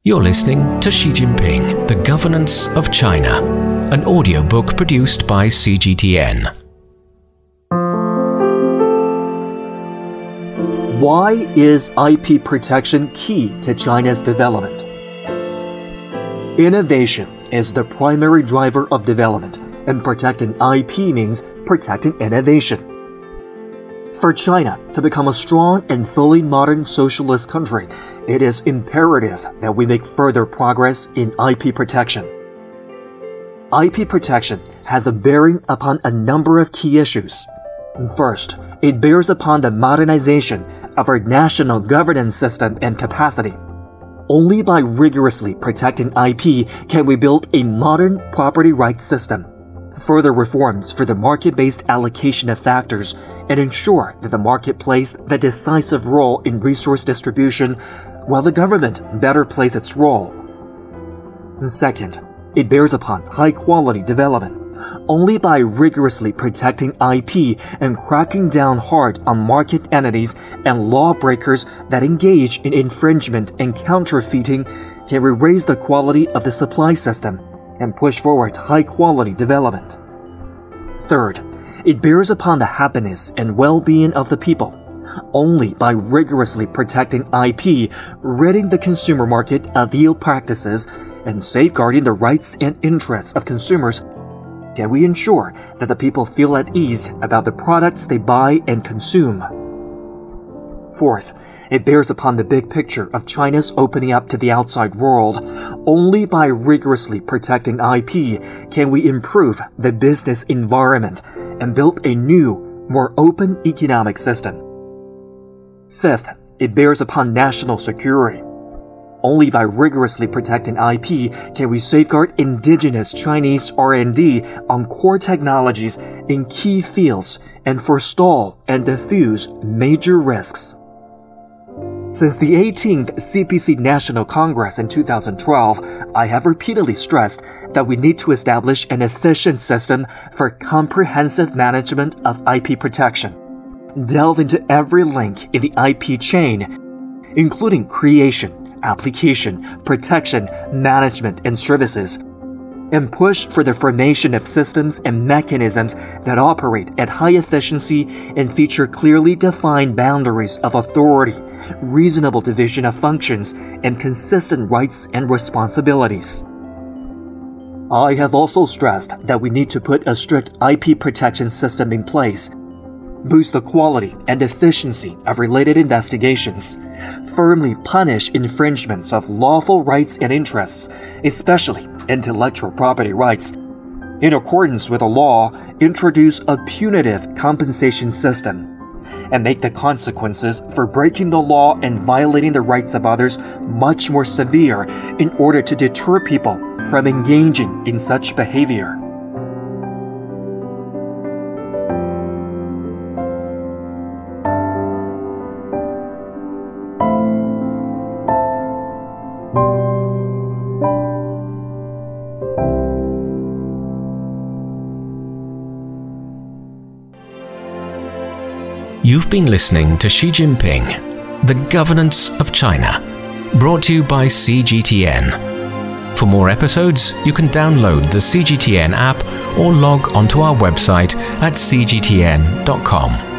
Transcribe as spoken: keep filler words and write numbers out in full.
You're listening to Xi Jinping, The Governance of China, an audiobook produced by C G T N. Why is I P protection key to China's development? Innovation is the primary driver of development, and protecting I P means protecting innovation. For China to become a strong and fully modern socialist country, it is imperative that we make further progress in I P protection. I P protection has a bearing upon a number of key issues. First, it bears upon the modernization of our national governance system and capacity. Only by rigorously protecting I P can we build a modern property rights system, further reforms for the market-based allocation of factors, and ensure that the market plays the decisive role in resource distribution, while the government better plays its role. Second, it bears upon high-quality development. Only by rigorously protecting I P and cracking down hard on market entities and lawbreakers that engage in infringement and counterfeiting can we raise the quality of the supply system and push forward high-quality development. Third, it bears upon the happiness and well-being of the people. Only by rigorously protecting I P, ridding the consumer market of ill practices, and safeguarding the rights and interests of consumers can we ensure that the people feel at ease about the products they buy and consume. Fourth, it bears upon the big picture of China's opening up to the outside world. Only by rigorously protecting I P can we improve the business environment and build a new, more open economic system. Fifth, it bears upon national security. Only by rigorously protecting I P can we safeguard indigenous Chinese R and D on core technologies in key fields and forestall and diffuse major risks. Since the eighteenth C P C National Congress in two thousand twelve, I have repeatedly stressed that we need to establish an efficient system for comprehensive management of I P protection. Delve into every link in the I P chain, including creation, application, protection, management, and services, and push for the formation of systems and mechanisms that operate at high efficiency and feature clearly defined boundaries of authority, reasonable division of functions, and consistent rights and responsibilities. I have also stressed that we need to put a strict I P protection system in place, boost the quality and efficiency of related investigations, firmly punish infringements of lawful rights and interests, especially intellectual property rights. In accordance with the law, introduce a punitive compensation system, and make the consequences for breaking the law and violating the rights of others much more severe in order to deter people from engaging in such behavior. You've been listening to Xi Jinping, The Governance of China, brought to you by C G T N. For more episodes, you can download the C G T N app or log onto our website at c g t n dot com.